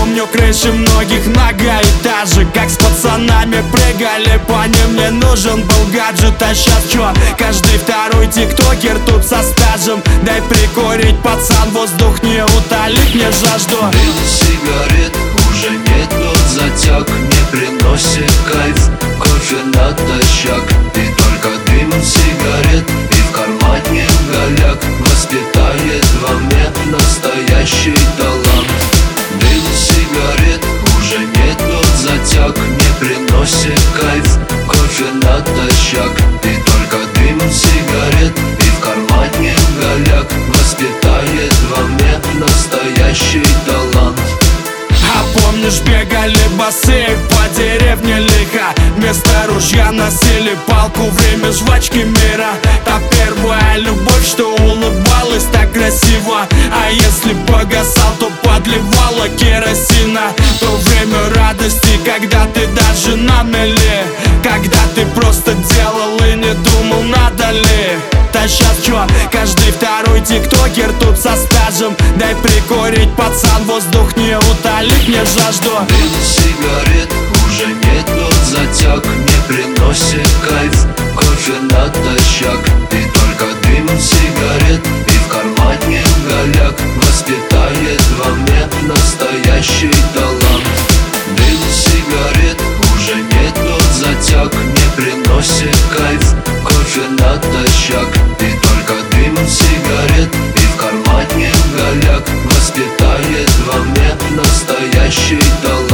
Помню крыши многих многоэтажек, как с пацанами прыгали по ним. Мне нужен был гаджет, а щас чё? Каждый второй тиктокер тут со стажем. Дай прикурить, пацан, воздух не утолит мне жажду. Дым сигарет уже нет, тот затяг не приносит кайф. Кофе натощак и только дым сигарет, и в кармане голяк воспитает во мне настоящий талант. Дым сигарет уже нет, тот затяг не приносит кайф. Кофе натощак и только дым сигарет, и в кармане голяк воспитает во мне настоящий талант. А помнишь, бегали босые по деревне лихо, вместо ружья носили палку, время жвачки мира. Та первая любовь, что улыбалась так красиво, а если погасал, то подливала керосина. То время радости, когда ты даже на мели, когда ты просто делал и не думал, надо ли. Да щас чё? Каждый второй тиктокер тут со стажем. Дай прикурить, пацан, воздух не утолит мне жажду. Дым сигарет уже нет, тот затяг не приносит кайф. Кофе натощак и только дым сигарет, и в кармане голяк воспитает во мне настоящий талант. Дым сигарет уже нет, тот затяг не приносит кайф. Кофе натощак и только дым сигарет, и в кармане голяк воспитает во мне настоящий талант.